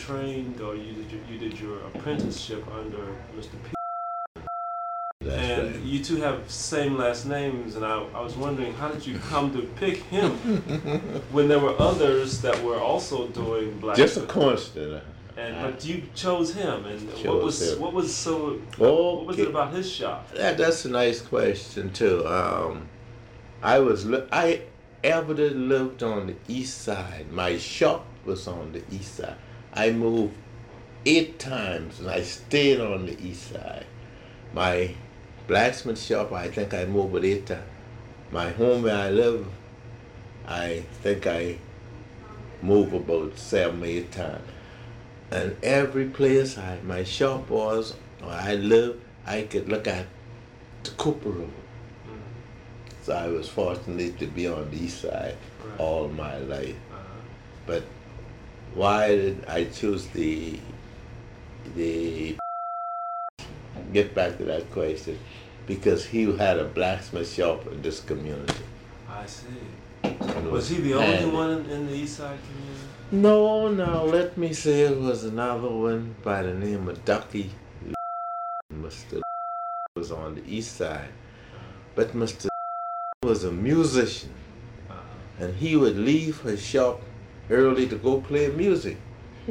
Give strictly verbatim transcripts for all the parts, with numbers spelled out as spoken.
trained or you did your, you did your apprenticeship under Mister P. That's and right. you two have same last names, and I, I was wondering how did you come to pick him when there were others that were also doing black. Just a coincidence. And but you chose him, and Chose what was him. what was so Okay. what was it about his shop? That, that's a nice question too. Um, I was li- I ever lived on the east side. My shop was on the east side. I moved eight times, and I stayed on the east side. My blacksmith shop, I think I moved it eight times. My home where I live, I think I moved about seven, eight times. And every place I, my shop was, or I lived, I could look at the Cooper River. Mm-hmm. So I was fortunate to be on the east side Right. all my life. Uh-huh. But why did I choose the, the, get back to that question, because he had a blacksmith shop in this community. I see. And it Was he the only handy. one in, in the East Side community? No, no, let me say it was another one by the name of Ducky. Mister was on the east side, but Mister was a musician, Uh-huh. and he would leave his shop early to go play music.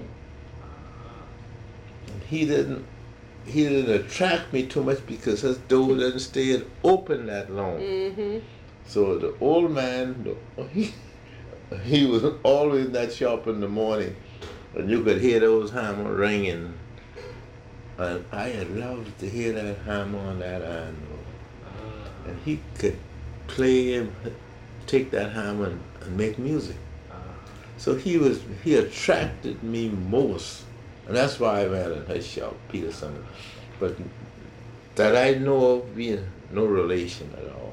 And he didn't, he didn't attract me too much because his door didn't stay open that long. Mm-hmm. So the old man, he, he was always in that shop in the morning, and you could hear those hammer ringing. And I had loved to hear that hammer on that iron. Uh-huh. And he could play and take that hammer and, and make music. Uh-huh. So he was he attracted me most, and that's why I went in his shop, Peterson. But that I know of, we had no relation at all.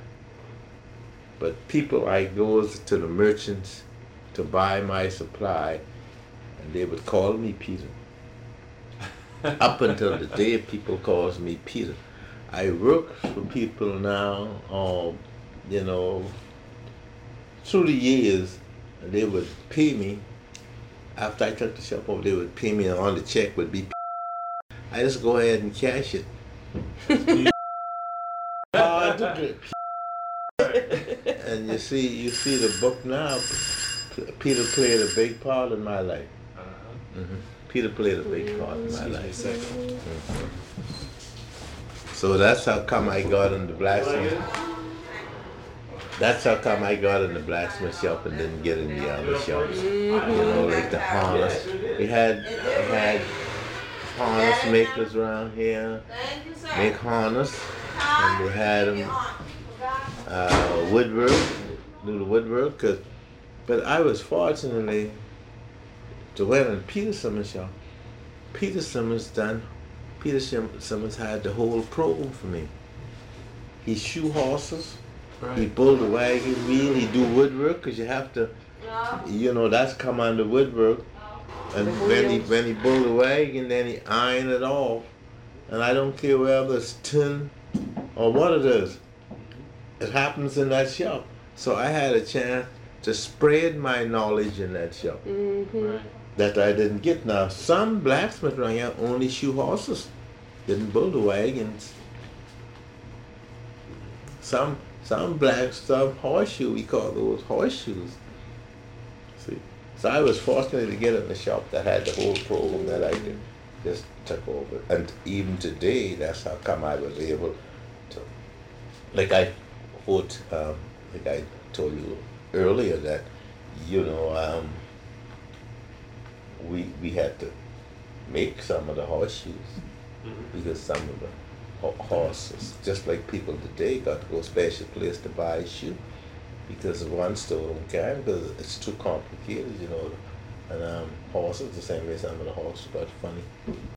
But people, I goes to the merchants to buy my supply, and they would call me Peter. Up until the day people calls me Peter. I work for people now, um, you know, through the years, and they would pay me. After I took the shop over, they would pay me, and on the check would be I just go ahead and cash it. Oh, I took it. And you see, you see the book now. Peter played a big part in my life. Uh-huh. Mm-hmm. Peter played a big part in my Excuse me a life. second. Mhm. So that's how come I got in the blacksmith. That's how come I got in the blacksmith shop and didn't get in the other shops. You know, like the harness. We had we had harness makers around here, make harness, and we had them uh, woodwork, do the woodwork. Cause, but I was fortunately to went in Peter Simmons' shop. Peter Simmons done. Peter Simmons had the whole program for me. He shoe horses. Right. He pulled the wagon wheel. He do woodwork because you have to, you know, that's come under woodwork. And when he when he pulled the wagon, then he iron it off. And I don't care whether it's tin or what it is. It happens in that shop. So I had a chance to spread my knowledge in that shop Mm-hmm. Right. that I didn't get. Now some blacksmiths around here only shoe horses, didn't build the wagons. Some some black some horseshoe, we call those horseshoes. See, so I was fortunate to get in the shop that had the whole program that I could just took over. And even today, that's how come I was able to, like I, what, um, like I told you earlier that, you know, um, we we had to make some of the horseshoes Mm-hmm. because some of the ho- horses, just like people today, got to go special place to buy a shoe because one store don't carry because it's too complicated, you know. And um, horses, the same way some of the horses got funny